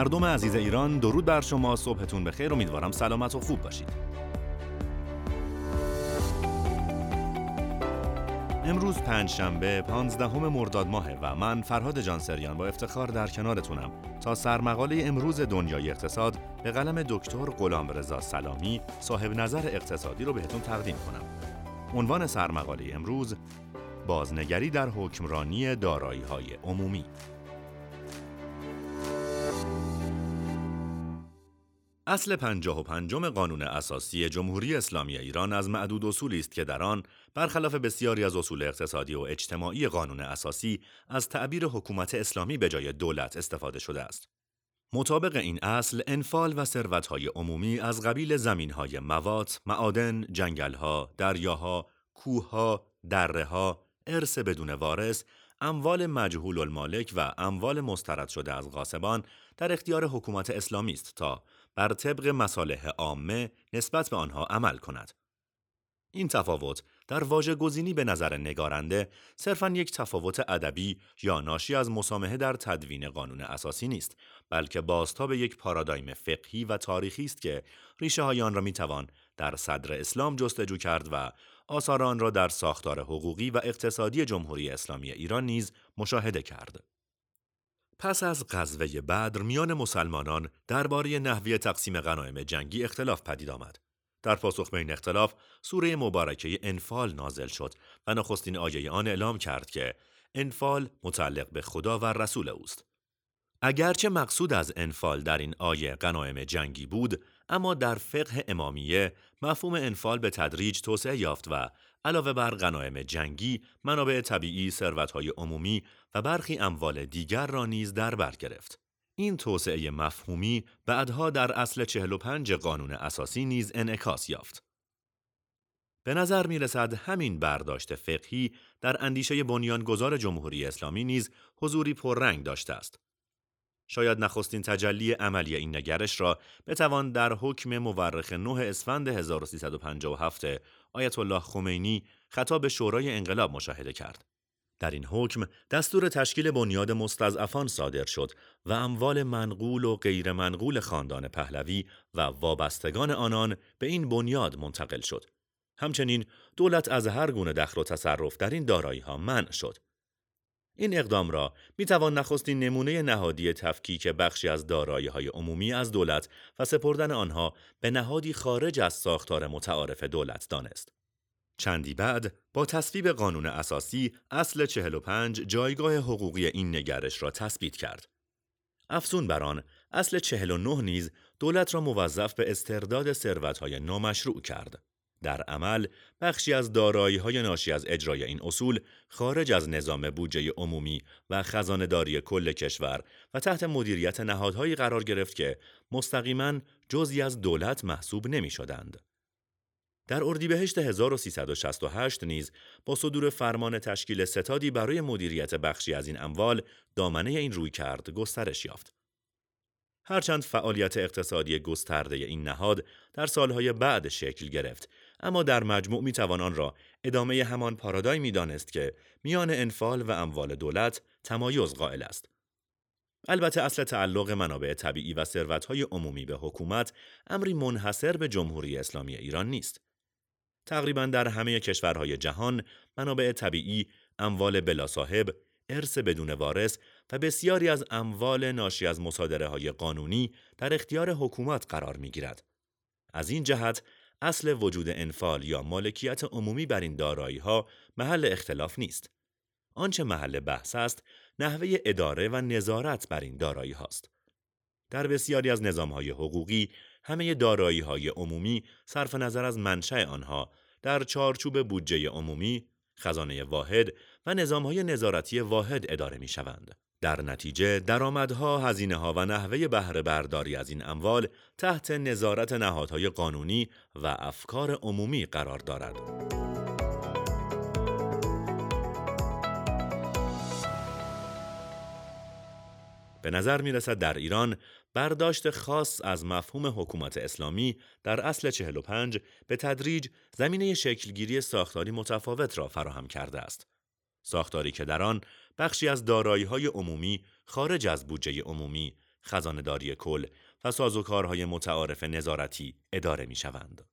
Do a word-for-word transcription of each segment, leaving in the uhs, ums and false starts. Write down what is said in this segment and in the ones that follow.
مردم عزیز ایران، درود بر شما. صبحتون بخیر. امیدوارم سلامت و خوب باشید. امروز پنجشنبه پانزدهم مرداد ماهه و من فرهاد جانسریان با افتخار در کنارتونم تا سرمقاله امروز دنیای اقتصاد به قلم دکتر غلامرضا سلامی، صاحب نظر اقتصادی رو بهتون تقدیم کنم. عنوان سرمقاله امروز: بازنگری در حکمرانی دارایی‌های عمومی. اصل پنجاه و پنجم قانون اساسی جمهوری اسلامی ایران از معدود اصولی است که در آن برخلاف بسیاری از اصول اقتصادی و اجتماعی قانون اساسی از تعبیر حکومت اسلامی به جای دولت استفاده شده است. مطابق این اصل، انفال و ثروت‌های عمومی از قبیل زمین‌های موات، معادن، جنگل‌ها، دریاها، کوه‌ها، دره‌ها، ارث بدون وارث، اموال مجهول المالک و اموال مسترد شده از غاصبان در اختیار حکومت اسلامی است تا بر طبق مصالح عامه نسبت به آنها عمل کند. این تفاوت در واژه‌گزینی به نظر نگارنده صرفاً یک تفاوت ادبی یا ناشی از مسامحه در تدوین قانون اساسی نیست، بلکه بازتاب یک پارادایم فقهی و تاریخی است که ریشه‌های آن را می‌توان در صدر اسلام جستجو کرد و آثار آن را در ساختار حقوقی و اقتصادی جمهوری اسلامی ایران نیز مشاهده کرد. پس از غزوه بدر میان مسلمانان درباره نحوه تقسیم غنایم جنگی اختلاف پدید آمد. در پاسخ به این اختلاف سوره مبارکه انفال نازل شد و نخستین آیه آن اعلام کرد که انفال متعلق به خدا و رسول اوست. اگرچه مقصود از انفال در این آیه غنایم جنگی بود، اما در فقه امامیه مفهوم انفال به تدریج توسعه یافت و علاوه بر غنایم جنگی، منابع طبیعی، ثروت‌های عمومی و برخی اموال دیگر را نیز در بر گرفت. این توسعه مفهومی بعدها در اصل چهل و پنج قانون اساسی نیز انعکاس یافت. به نظر می رسد همین برداشت فقهی در اندیشه بنیانگذار جمهوری اسلامی نیز حضوری پررنگ داشته است. شاید نخستین تجلی عملی این نگرش را بتوان در حکم مورخ نه اسفند هزار و سیصد و پنجاه و هفت آیت الله خمینی خطاب شورای انقلاب مشاهده کرد. در این حکم دستور تشکیل بنیاد مستضعفان صادر شد و اموال منقول و غیر منقول خاندان پهلوی و وابستگان آنان به این بنیاد منتقل شد. همچنین دولت از هر گونه دخل و تصرف در این دارایی‌ها منع شد. این اقدام را می توان نخستین نمونه نهادی تفکیک بخشی از دارایی‌های عمومی از دولت و سپردن آنها به نهادی خارج از ساختار متعارف دولت دانست. چندی بعد با تصویب قانون اساسی اصل چهل و پنج جایگاه حقوقی این نگرش را تثبیت کرد. افزون بر آن، اصل چهل و نه نیز دولت را موظف به استرداد ثروت‌های نامشروع کرد. در عمل بخشی از دارایی‌های ناشی از اجرای این اصول خارج از نظام بودجه عمومی و خزانه‌داری کل کشور و تحت مدیریت نهادهایی قرار گرفت که مستقیماً جزئی از دولت محسوب نمی‌شدند. در اردیبهشت هزار و سیصد و شصت و هشت نیز با صدور فرمان تشکیل ستادی برای مدیریت بخشی از این اموال، دامنه این رویکرد گسترش یافت. هرچند فعالیت اقتصادی گسترده این نهاد در سالهای بعد شکل گرفت، اما در مجموع میتوان آن را ادامه همان پارادایمی دانست که میان انفال و اموال دولت تمایز قائل است. البته اصل تعلق منابع طبیعی و ثروت‌های عمومی به حکومت امری منحصر به جمهوری اسلامی ایران نیست. تقریباً در همه کشورهای جهان منابع طبیعی، اموال بلا صاحب، ارث بدون وارث و بسیاری از اموال ناشی از مصادره‌های قانونی در اختیار حکومت قرار می‌گیرد. از این جهت اصل وجود انفال یا مالکیت عمومی بر این دارایی‌ها محل اختلاف نیست. آنچه محل بحث است، نحوه اداره و نظارت بر این دارایی هاست. در بسیاری از نظام‌های حقوقی، همه دارایی‌های عمومی صرف نظر از منشأ آنها در چارچوب بودجه عمومی، خزانه واحد و نظام‌های نظارتی واحد اداره می‌شوند. در نتیجه درآمدها، هزینه‌ها و نحوه بهره برداری از این اموال تحت نظارت نهادهای قانونی و افکار عمومی قرار دارد. به نظر می رسد در ایران برداشت خاص از مفهوم حکومت اسلامی در اصل چهل و پنج به تدریج زمینه شکلگیری ساختاری متفاوت را فراهم کرده است. ساختاری که در آن بخشی از دارایی‌های عمومی خارج از بودجه عمومی خزانه‌داری کل و سازوکارهای متعارف نظارتی اداره می‌شوند.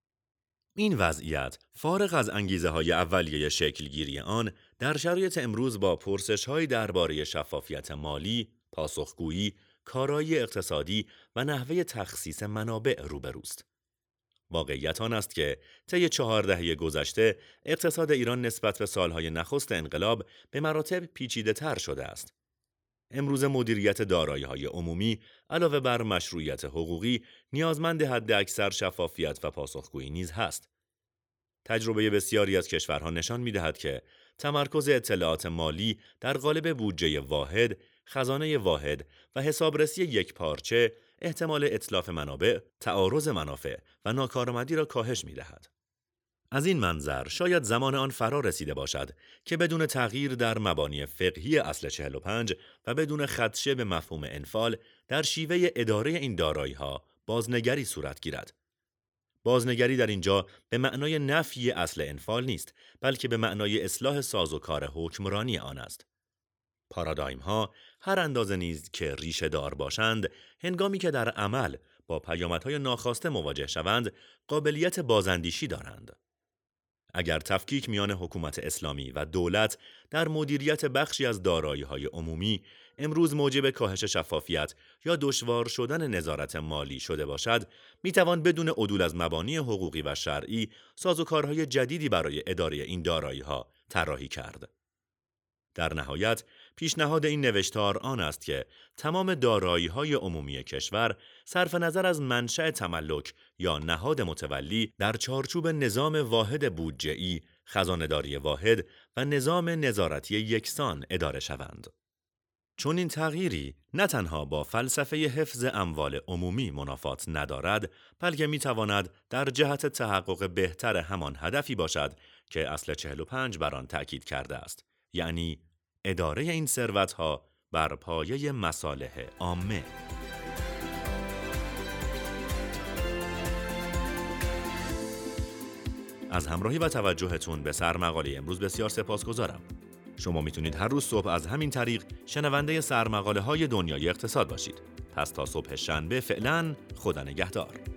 این وضعیت فارغ از انگیزه‌های اولیه شکلگیری آن در شرایط امروز با پرسش‌های درباره شفافیت مالی، پاسخگویی، کارایی اقتصادی و نحوه تخصیص منابع روبروست. واقعیت آن است که طی چهار دهه گذشته اقتصاد ایران نسبت به سالهای نخست انقلاب به مراتب پیچیده‌تر شده است. امروز مدیریت دارایی‌های عمومی علاوه بر مشروعیت حقوقی نیازمند حداکثر شفافیت و پاسخگویی نیز هست. تجربه بسیاری از کشورها نشان می‌دهد که تمرکز اطلاعات مالی در قالب بودجه واحد، خزانه واحد و حسابرسی یکپارچه احتمال اتلاف منابع، تعارض منافع و ناکارآمدی را کاهش می‌دهد. از این منظر شاید زمان آن فرا رسیده باشد که بدون تغییر در مبانی فقهی اصل چهل و پنج و بدون خدشه به مفهوم انفال در شیوه اداره این دارایی‌ها بازنگری صورت گیرد. بازنگری در اینجا به معنای نفی اصل انفال نیست، بلکه به معنای اصلاح سازوکار حکمرانی آن است. پارادایم‌ها هر اندازه نیز که ریشه دار باشند، هنگامی که در عمل با پیامدهای ناخواسته مواجه شوند، قابلیت بازاندیشی دارند. اگر تفکیک میان حکومت اسلامی و دولت در مدیریت بخشی از دارایی‌های عمومی امروز موجب کاهش شفافیت یا دشوار شدن نظارت مالی شده باشد، میتوان بدون عدول از مبانی حقوقی و شرعی سازوکارهای جدیدی برای اداره این دارایی‌ها طراحی کرد. در نهایت، پیشنهاد این نوشتار آن است که تمام دارایی‌های عمومی کشور صرف نظر از منشأ تملک یا نهاد متولی در چارچوب نظام واحد بودجه‌ای، خزانه‌داری واحد و نظام نظارتی یکسان اداره شوند. چون این تغییری نه تنها با فلسفه حفظ اموال عمومی منافات ندارد، بلکه میتواند در جهت تحقق بهتر همان هدفی باشد که اصل چهل و پنج بر آن تأکید کرده است، یعنی اداره این ثروت‌ها بر پایه مصالح عامه. از همراهی و توجهتون به سرمقاله امروز بسیار سپاسگزارم. شما میتونید هر روز صبح از همین طریق شنونده سرمقاله های دنیای اقتصاد باشید. پس تا صبح شنبه فعلاً خدا نگهدار.